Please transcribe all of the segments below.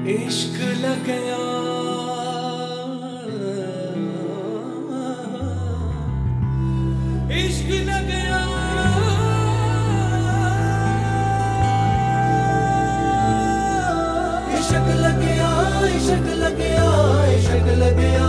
इश्क लग गया, इश्क लग गया, इश्क लग गया, इश्क लग गया, इश्क लग गया।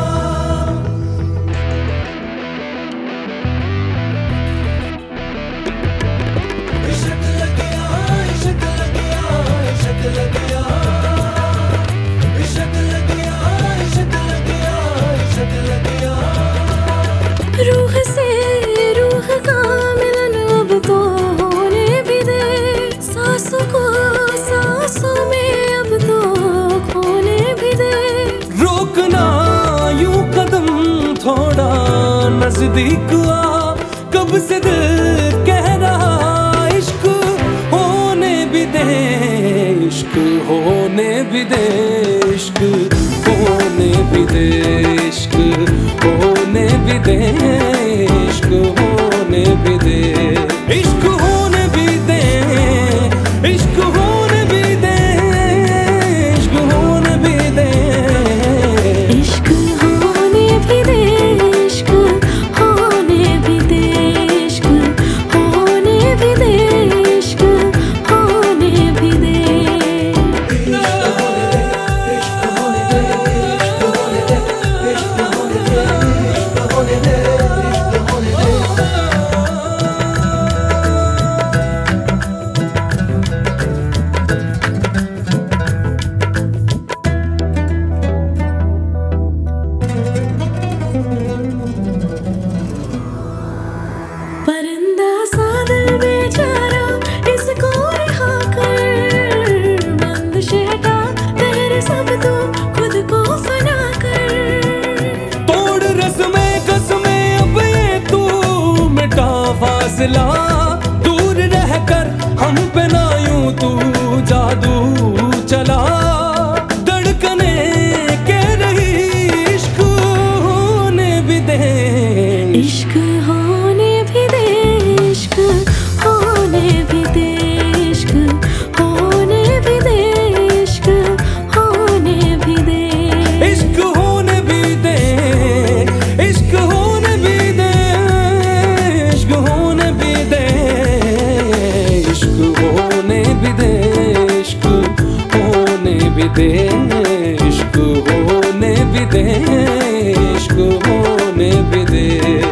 रूह से रूह का मिलन अब तो होने भी दे, सांसों को सांसों में अब तो खोने भी दे। रोकना यूं कदम थोड़ा नजदीक आ, कब से दिल कह रहा इश्क होने भी दे, इश्क होने भी दे, इश्क होने भी दे, इश्क होने भी दे, इश्क होने भी दे, इश्क होने भी दे, इश्क होने भी दे, इश्क होने भी दे, इश्क होने भी दे, इश्क होने भी दे, इश्क होने भी दे, इश्क होने भी दे। परिंदा सा दिल बेचारा इसको रिहा कर, बंदिश हटा तेरे सब तू खुद को फना कर। तोड़ रस्में कसमें अब ये तू मिटा फासला, दूर रहकर हम पे ना यूं तू जादू चला। धड़कने के रही इश्क होने भी दे, इश्क होने भी दे, इश्क होने भी दे, इश्क होने भी दे, इश्क होने भी दे, इश्क होने भी दे, इश्क होने भी दे, इश्क होने भी दे, इश्क होने भी दे, इश्क होने भी दे, इश्क होने भी दे, इश्क होने भी दे।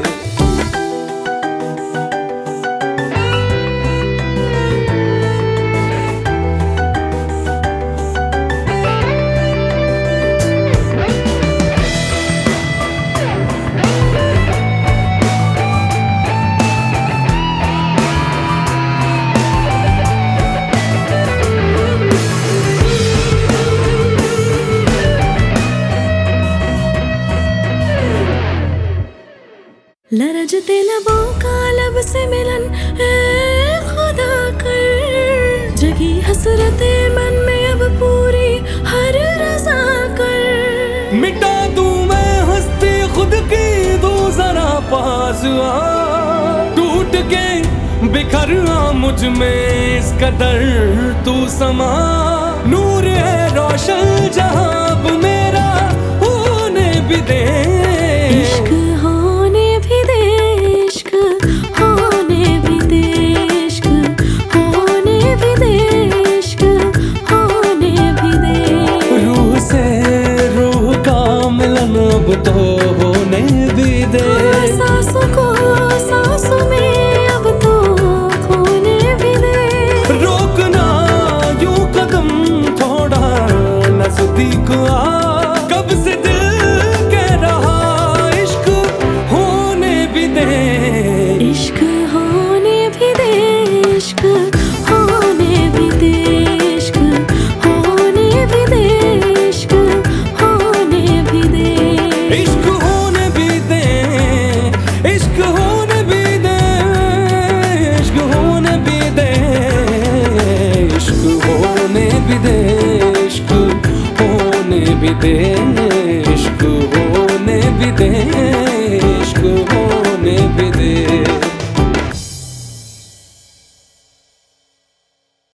लरजते लबों का लब से मिलन ए खुदा कर, जगी हसरते मन में अब पूरी हर रज़ा कर। मिटा दूं मैं हस्ती खुद की, दो जरा पास आ, टूट के बिखर आ मुझ में इस कदर तू समा। नूर है रोशन जहां अब मेरा होने भी दे, इश्क होने भी दे, इश्क होने भी दे, इश्क होने भी दे, इश्क होने भी दे। रूह से रूह का मिलन अब तो होने भी दे, सांसों को सांसों में अब तो खोने भी दे। रोकना यूं कदम थोड़ा नजदीक आ, कब से दिल कह रहा इश्क होने भी दे, इश्क होने भी दे, इश्क होने भी दे, इश्क होने भी दे, इश्क होने भी दे, इश्क होने भी दे, इश्क होने भी दे, इश्क होने भी दे, इश्क होने भी दे, इश्क होने भी दे।